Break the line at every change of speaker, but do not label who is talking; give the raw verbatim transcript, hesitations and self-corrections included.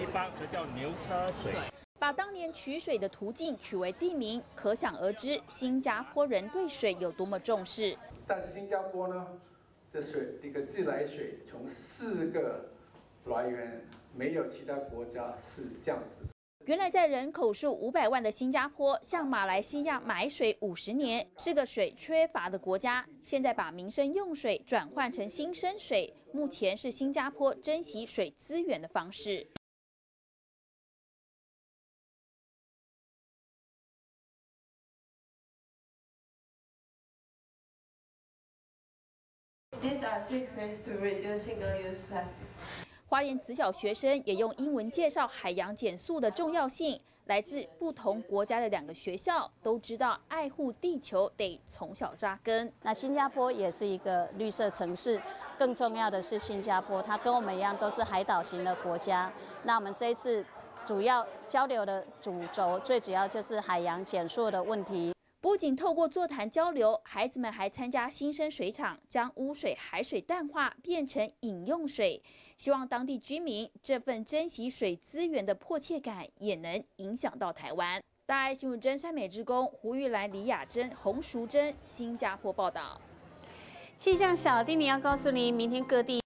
地方，这叫牛车水。
把当年取水的途径取为地名，可想而知新加坡人对水有多么重视。
但是新加坡呢，这水一个自来水从四个来源，没有其他国家是这样子。
原来在人口数五百万的新加坡，向马来西亚买水五十年，是个水缺乏的国家。现在把民生用水转换成新生水，目前是新加坡珍惜水资源的方式。
These are six ways to reduce single-use plastic.
花莲慈小学生也用英文介绍海洋减塑的重要性。来自不同国家的两个学校都知道，爱护地球得从小扎根。
那新加坡也是一个绿色城市，更重要的是新加坡它跟我们一样都是海岛型的国家。那我们这一次主要交流的主轴，最主要就是海洋减塑的问题。
不仅透过座谈交流，孩子们还参加新生水厂，将污水、海水淡化变成饮用水。希望当地居民这份珍惜水资源的迫切感，也能影响到台湾。大爱新闻真善美之工胡玉兰、李雅珍、洪淑珍，新加坡报道。
气象小弟，你要告诉你，明天各地。